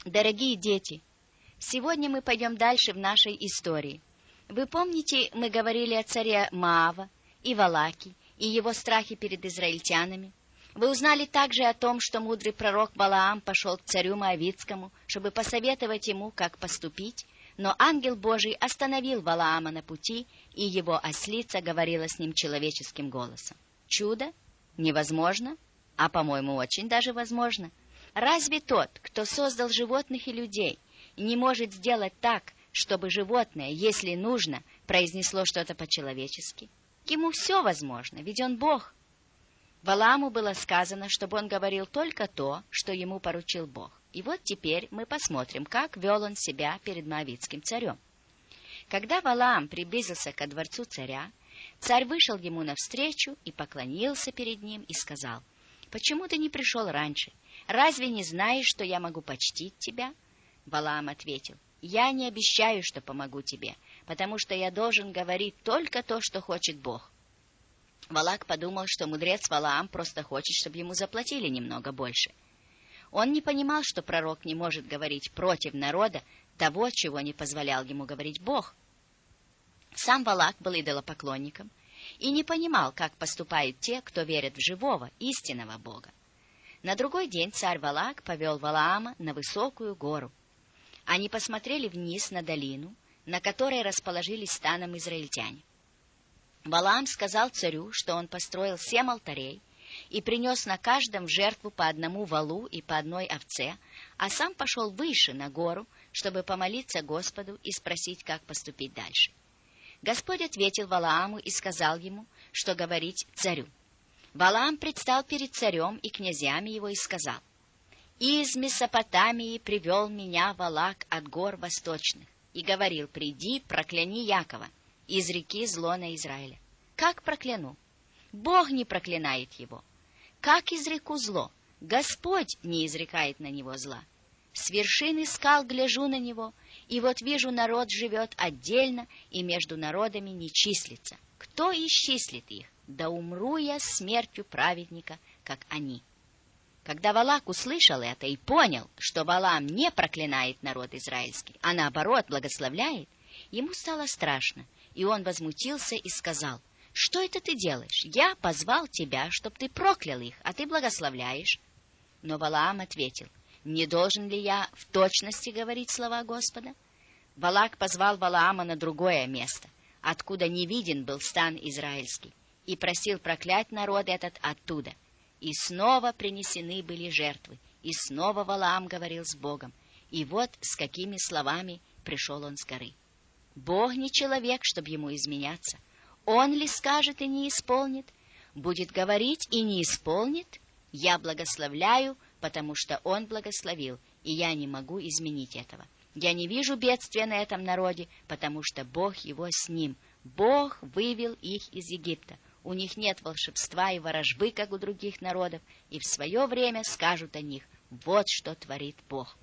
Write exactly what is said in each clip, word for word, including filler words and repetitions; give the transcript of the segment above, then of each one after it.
Дорогие дети, сегодня мы пойдем дальше в нашей истории. Вы помните, мы говорили о царе Моава и Валаке и его страхе перед израильтянами? Вы узнали также о том, что мудрый пророк Валаам пошел к царю Моавитскому, чтобы посоветовать ему, как поступить, но ангел Божий остановил Валаама на пути, и его ослица говорила с ним человеческим голосом. Чудо? Невозможно? А, по-моему, очень даже возможно. Разве тот, кто создал животных и людей, не может сделать так, чтобы животное, если нужно, произнесло что-то по-человечески? Ему все возможно, ведь он Бог. Валааму было сказано, чтобы он говорил только то, что ему поручил Бог. И вот теперь мы посмотрим, как вел он себя перед моавитским царем. Когда Валаам приблизился ко дворцу царя, царь вышел ему навстречу и поклонился перед ним и сказал: «Почему ты не пришел раньше? Разве не знаешь, что я могу почтить тебя?» Валаам ответил: «Я не обещаю, что помогу тебе, потому что я должен говорить только то, что хочет Бог». Валак подумал, что мудрец Валаам просто хочет, чтобы ему заплатили немного больше. Он не понимал, что пророк не может говорить против народа того, чего не позволял ему говорить Бог. Сам Валак был идолопоклонником и не понимал, как поступают те, кто верит в живого, истинного Бога. На другой день царь Валак повел Валаама на высокую гору. Они посмотрели вниз на долину, на которой расположились станом израильтяне. Валаам сказал царю, что он построил семь алтарей и принес на каждом в жертву по одному волу и по одной овце, а сам пошел выше на гору, чтобы помолиться Господу и спросить, как поступить дальше. Господь ответил Валааму и сказал ему, что говорить царю. Валаам предстал перед царем и князьями его и сказал: «Из Месопотамии привел меня Валак от гор восточных и говорил: приди, прокляни Якова из реки зло на Израиля. Как прокляну? Бог не проклинает его. Как изреку зло? Господь не изрекает на него зла. С вершины скал гляжу на него, и вот вижу, народ живет отдельно и между народами не числится. Кто исчислит их? Да умру я смертью праведника, как они». Когда Валак услышал это и понял, что Валаам не проклинает народ израильский, а наоборот благословляет, ему стало страшно, и он возмутился и сказал: «Что это ты делаешь? Я позвал тебя, чтоб ты проклял их, а ты благословляешь». Но Валаам ответил: «Не должен ли я в точности говорить слова Господа?» Валак позвал Валаама на другое место, откуда не виден был стан израильский, и просил проклять народ этот оттуда. И снова принесены были жертвы, и снова Валаам говорил с Богом. И вот с какими словами пришел он с горы. Бог не человек, чтобы ему изменяться. Он ли скажет и не исполнит? Будет говорить и не исполнит? Я благословляю, потому что он благословил, и я не могу изменить этого. Я не вижу бедствия на этом народе, потому что Бог его с ним. Бог вывел их из Египта. У них нет волшебства и ворожбы, как у других народов, и в свое время скажут о них: вот что творит Бог.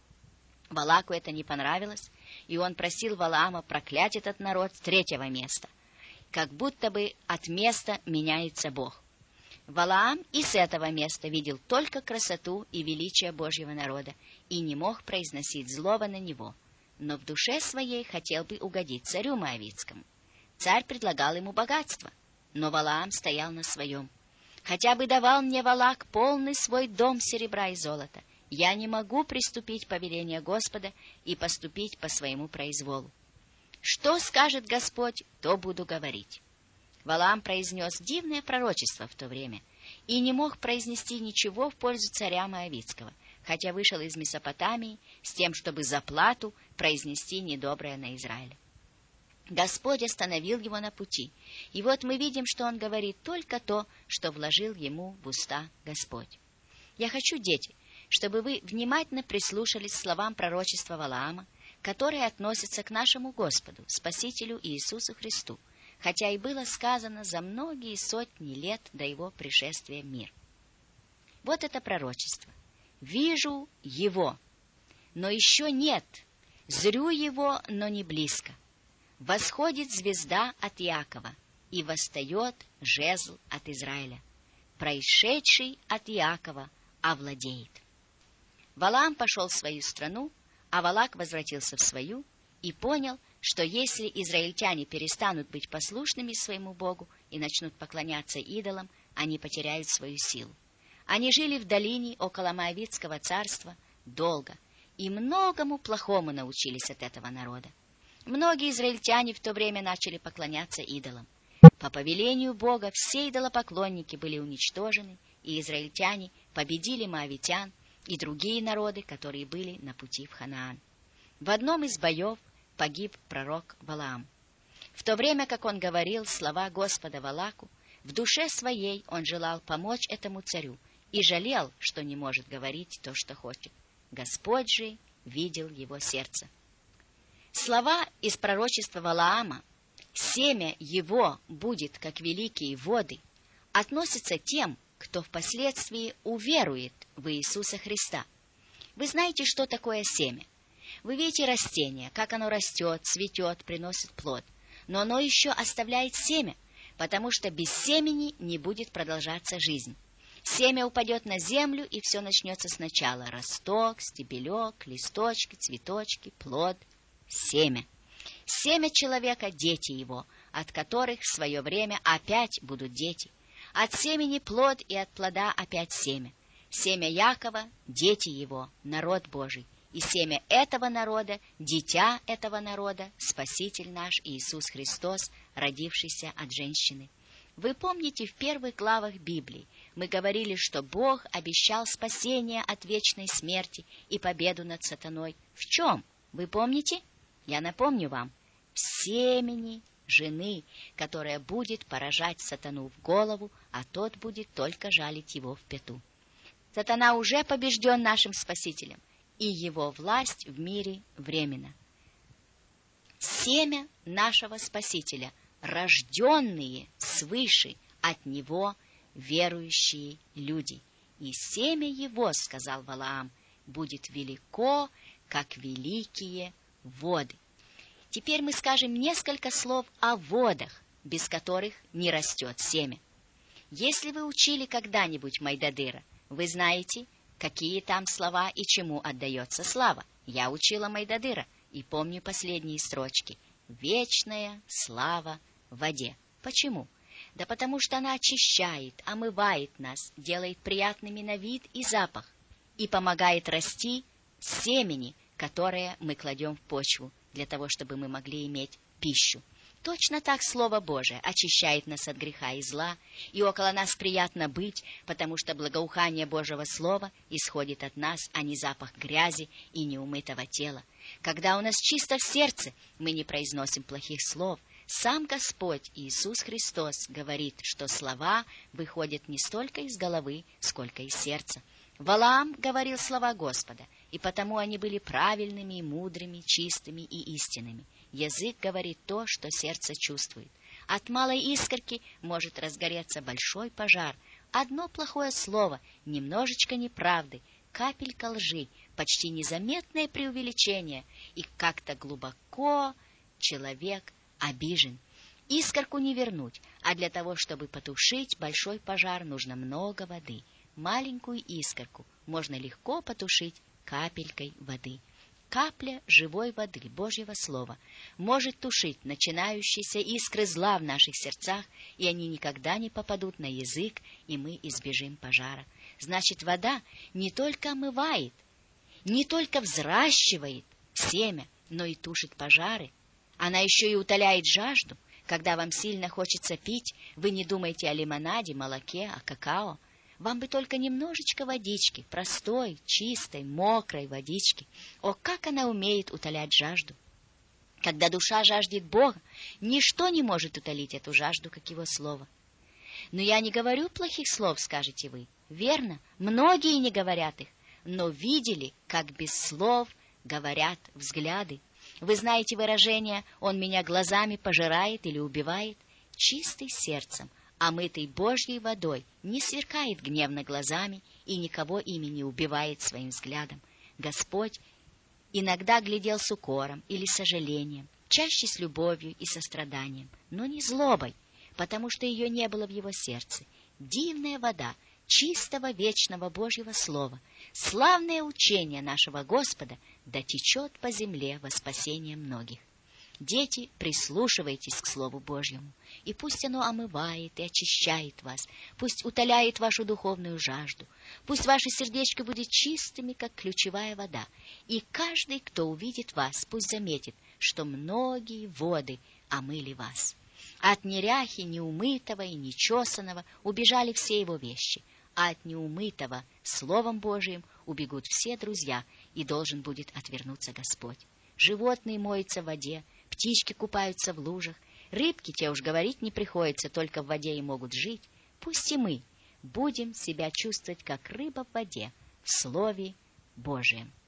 Валаку это не понравилось, и он просил Валаама проклять этот народ с третьего места, как будто бы от места меняется Бог. Валаам и с этого места видел только красоту и величие Божьего народа и не мог произносить злого на него, но в душе своей хотел бы угодить царю Моавитскому. Царь предлагал ему богатство, но Валаам стоял на своем. «Хотя бы давал мне Валак полный свой дом серебра и золота, я не могу приступить повеление Господа и поступить по своему произволу. Что скажет Господь, то буду говорить». Валаам произнес дивное пророчество в то время и не мог произнести ничего в пользу царя Моавитского, хотя вышел из Месопотамии с тем, чтобы за плату произнести недоброе на Израиле. Господь остановил его на пути, и вот мы видим, что он говорит только то, что вложил ему в уста Господь. Я хочу, дети, чтобы вы внимательно прислушались к словам пророчества Валаама, которые относятся к нашему Господу, Спасителю Иисусу Христу, хотя и было сказано за многие сотни лет до его пришествия в мир. Вот это пророчество. «Вижу его, но еще нет, зрю его, но не близко. Восходит звезда от Иакова, и восстает жезл от Израиля. Происшедший от Иакова овладеет». Валаам пошел в свою страну, а Валак возвратился в свою и понял, что если израильтяне перестанут быть послушными своему Богу и начнут поклоняться идолам, они потеряют свою силу. Они жили в долине около Моавитского царства долго и многому плохому научились от этого народа. Многие израильтяне в то время начали поклоняться идолам. По повелению Бога все идолопоклонники были уничтожены, и израильтяне победили моавитян и другие народы, которые были на пути в Ханаан. В одном из боев погиб пророк Валаам. В то время, как он говорил слова Господа Валаку, в душе своей он желал помочь этому царю и жалел, что не может говорить то, что хочет. Господь же видел его сердце. Слова из пророчества Валаама «семя его будет, как великие воды» относятся тем, кто впоследствии уверует в Иисуса Христа. Вы знаете, что такое семя? Вы видите растение, как оно растет, цветет, приносит плод. Но оно еще оставляет семя, потому что без семени не будет продолжаться жизнь. Семя упадет на землю, и все начнется сначала. Росток, стебелек, листочки, цветочки, плод, семя. Семя человека — дети его, от которых в свое время опять будут дети. От семени плод, и от плода опять семя. Семя Якова — дети его, народ Божий. И семя этого народа, дитя этого народа, Спаситель наш Иисус Христос, родившийся от женщины. Вы помните, в первых главах Библии мы говорили, что Бог обещал спасение от вечной смерти и победу над сатаной. В чем? Вы помните? Я напомню вам. В семени жены, которая будет поражать сатану в голову, а тот будет только жалить его в пяту. Сатана уже побежден нашим Спасителем, и его власть в мире временна. Семя нашего Спасителя, рожденные свыше от него верующие люди. И семя его, сказал Валаам, будет велико, как великие воды. Теперь мы скажем несколько слов о водах, без которых не растет семя. Если вы учили когда-нибудь Майдадыра, вы знаете, какие там слова и чему отдается слава. Я учила Майдадыра и помню последние строчки. Вечная слава воде. Почему? Да потому что она очищает, омывает нас, делает приятными на вид и запах и помогает расти семени, которое мы кладем в почву, для того, чтобы мы могли иметь пищу. Точно так Слово Божие очищает нас от греха и зла, и около нас приятно быть, потому что благоухание Божьего Слова исходит от нас, а не запах грязи и неумытого тела. Когда у нас чисто в сердце, мы не произносим плохих слов. Сам Господь Иисус Христос говорит, что слова выходят не столько из головы, сколько из сердца. Валаам говорил слова Господа, и потому они были правильными, мудрыми, чистыми и истинными. Язык говорит то, что сердце чувствует. От малой искорки может разгореться большой пожар. Одно плохое слово, немножечко неправды, капелька лжи, почти незаметное преувеличение, и как-то глубоко человек обижен. Искорку не вернуть, а для того, чтобы потушить большой пожар, нужно много воды. Маленькую искорку можно легко потушить капелькой воды. Капля живой воды, Божьего Слова, может тушить начинающиеся искры зла в наших сердцах, и они никогда не попадут на язык, и мы избежим пожара. Значит, вода не только омывает, не только взращивает семя, но и тушит пожары. Она еще и утоляет жажду. Когда вам сильно хочется пить, вы не думаете о лимонаде, молоке, о какао. Вам бы только немножечко водички, простой, чистой, мокрой водички. О, как она умеет утолять жажду! Когда душа жаждет Бога, ничто не может утолить эту жажду, как Его Слово. Но я не говорю плохих слов, скажете вы. Верно, многие не говорят их, но видели, как без слов говорят взгляды. Вы знаете выражение «он меня глазами пожирает или убивает»? Чистый сердцем, омытый Божьей водой, не сверкает гневно глазами и никого ими не убивает своим взглядом. Господь иногда глядел с укором или сожалением, чаще с любовью и состраданием, но не злобой, потому что ее не было в его сердце. Дивная вода, чистого вечного Божьего Слова, славное учение нашего Господа да течет по земле во спасение многих. Дети, прислушивайтесь к Слову Божьему, и пусть оно омывает и очищает вас, пусть утоляет вашу духовную жажду, пусть ваше сердечко будет чистыми, как ключевая вода, и каждый, кто увидит вас, пусть заметит, что многие воды омыли вас. От неряхи, неумытого и нечесанного убежали все его вещи, а от неумытого Словом Божиим убегут все друзья, и должен будет отвернуться Господь. Животные моются в воде, птички купаются в лужах, рыбки, те уж говорить не приходится, только в воде и могут жить. Пусть и мы будем себя чувствовать, как рыба в воде, в Слове Божием.